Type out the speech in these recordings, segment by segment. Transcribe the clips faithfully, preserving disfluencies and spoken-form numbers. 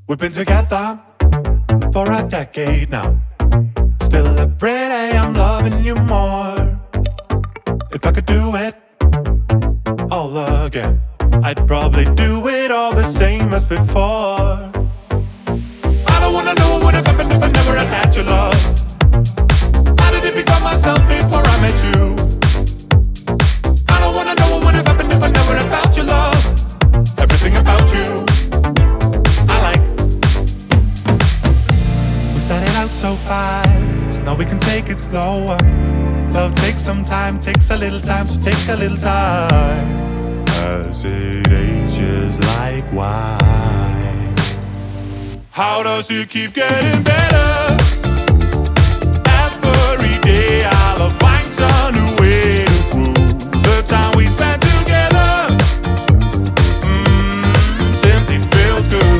We've been together for a decade now. Still every day I'm loving you more. If I could do it all again, I'd probably do it all the same as before. I don't wanna know what would have happened if I never had had your love. How did it become myself before I met you? I don't wanna know what would have happened if I never had felt your love. Everything about you I like. We started out so fast, now we can take it slower. Love takes some time, takes a little time, so take a little time. As it ages like wine, how does it keep getting better? Every day I'll find some new way to prove the time we spent together. Mmm, simply feels good.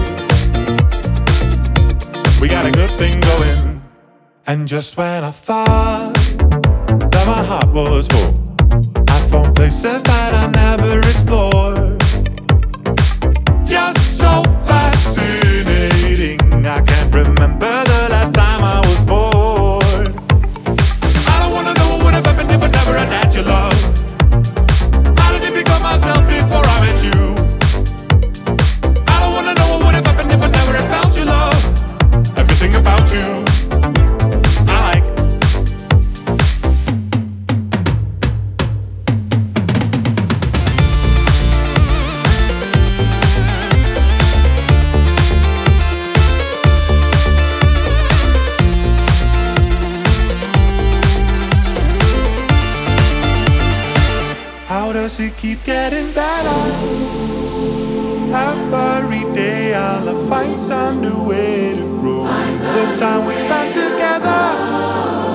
We got a good thing going. And just when I thought that my heart was full, I found places that I never explored. You're so fascinating, I can't remember the last time I was bored. I don't wanna know what would have happened if I never had had your love. How did it become myself before I met you? I don't wanna know what would have happened if I never had felt your love. Everything about you I like. How does it keep getting better? Every day I'll find some new way to prove the time we spent together.